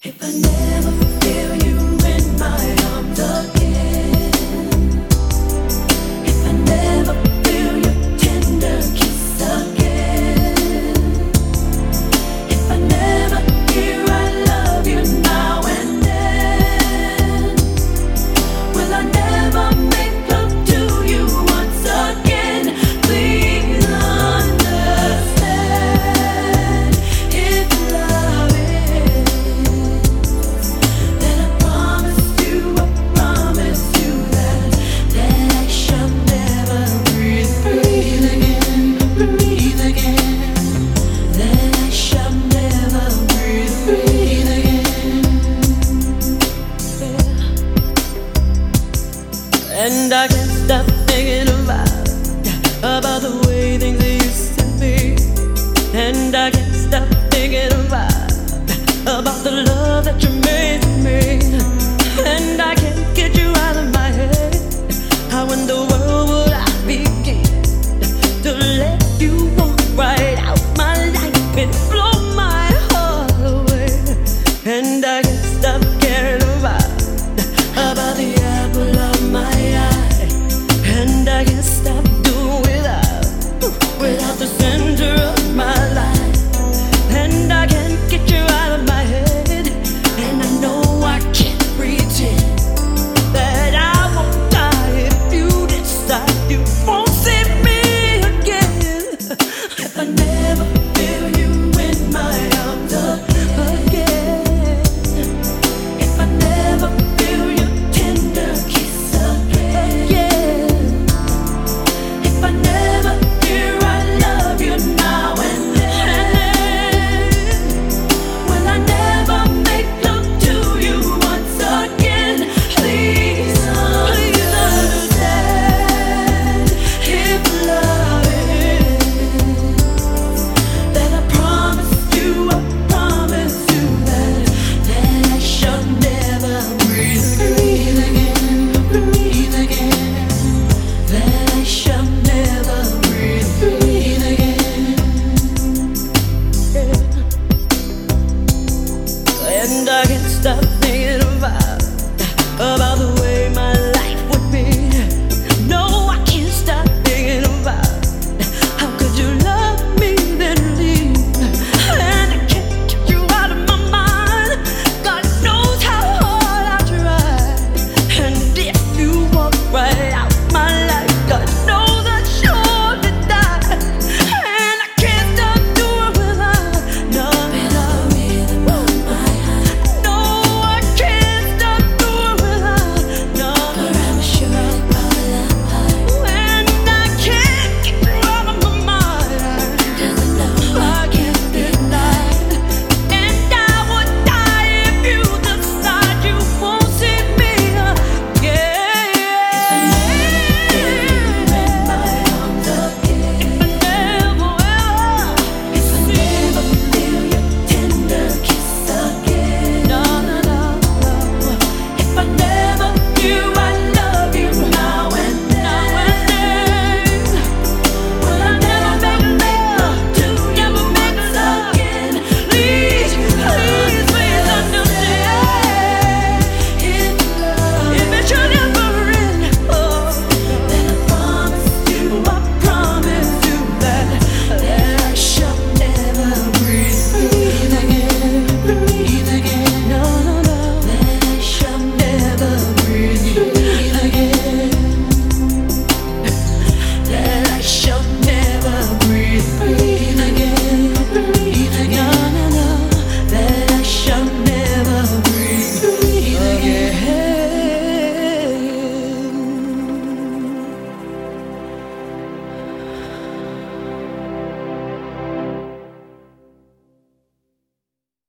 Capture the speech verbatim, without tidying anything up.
If I never feel you in my arms again, if I never feel your tender kiss again, if I never hear I love you now and then, will I never make love to you once again? Please understand, if love is, then I promise you, I promise you that, that I shall never breathe, breathe again, breathe again, that I shall never breathe, breathe again. Yeah. And I can't stop thinking about, about the way things used to be. And I can't stop thinking about, about the love that you made to me. And I can't get you out of my head. How in the world would I begin to let you walk right out my life and blow my heart away? And I can't stop caring about, about the apple of my eye. And I can't stop doing without, without the center of my life. And I can't get you out of my head. And I know I can't pretend that I won't die if you decide you won't see me again. If I never feel you in my arms again, if I never feel your tender kiss again, if I never hear I love you now and then, will I never make love to you once again? Please understand, if love is, then I promise you, I promise you that, that I shall never breathe, breathe again, breathe again, that I shall never breathe, breathe again. Yeah. And I can't stop thinking about, about